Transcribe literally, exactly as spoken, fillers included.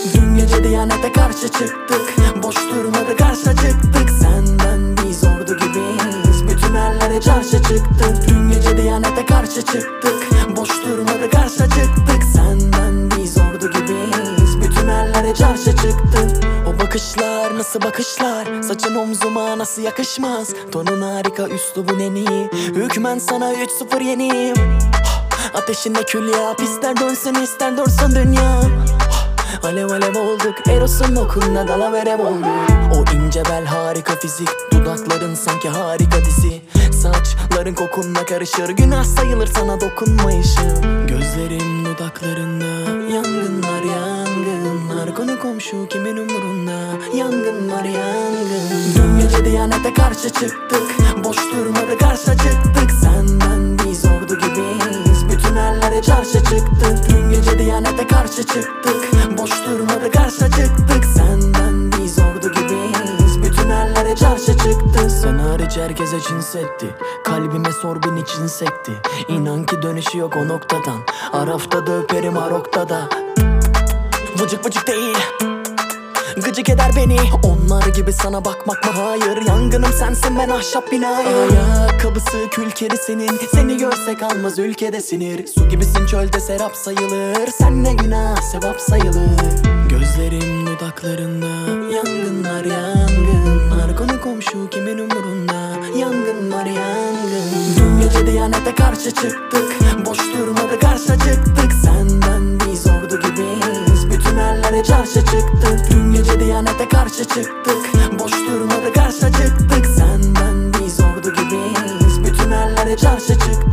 Dün gece Diyanet'e karşı çıktık, boş durmadı karşı çıktık. Senden biz ordu gibiyiz, bütün ellere çarşı çıktık. Dün gece Diyanet'e karşı çıktık, boş durmadı karşı çıktık. Senden biz ordu gibiyiz, bütün ellere çarşı çıktık. O bakışlar nasıl bakışlar, saçın omzuma nasıl yakışmaz. Tonun harika, üslubun en iyi, hükmen sana üç sıfır yeniyim. Ateşinde kül yap, ister dönsün ister dursun dünya. Alev alev olduk, Eros'un okunda dalaverev olduk. O ince bel harika fizik, dudakların sanki harika dizi. Saçların kokunla karışır, günah sayılır sana dokunmayışım. Gözlerim dudaklarında, yangınlar yangınlar. Konu komşu kimin umurunda, yangınlar yangın. Dün gece Diyanet'e karşı çıktık, boş durmadı karşı çıktık. Senden biz ordu gibiyiz, bütün ellere çarşı çıktık. Dün gece Diyanet'e karşı çıktık, boş durmadı karşı çıktık. Senden biz ordu gibiyiz, bütün ellere çarşı çıktık. Sen hariç herkese cinsetti, kalbime sor bin için sekti. İnan ki dönüşü yok o noktadan, Araf'ta da öperim Arok'ta da. Vıcık vıcık değil, gıcık eder beni. Onlar gibi sana bakmak mı? Hayır, yangınım sensin, ben ahşap bina. Ayakkabısı kül keri senin, seni görsek almaz ülkede sinir. Su gibisin çölde serap sayılır, sen ne günah sevap sayılır. Gözlerim dudaklarında, yangınlar yangınlar. Konu komşu kimin umurunda, yangınlar yangın. Dün gece Diyanet'e karşı çıktık, boş durmadı karşı çıktık. Senden biz ordu gibiyiz, bütün ellere çarşı çıktık. Dün gece Diyanet'e karşı çıktık, boş durmadı karşı çıktık. Senden biz ordu gibiyiz, bütün ellere çarşı çıktık.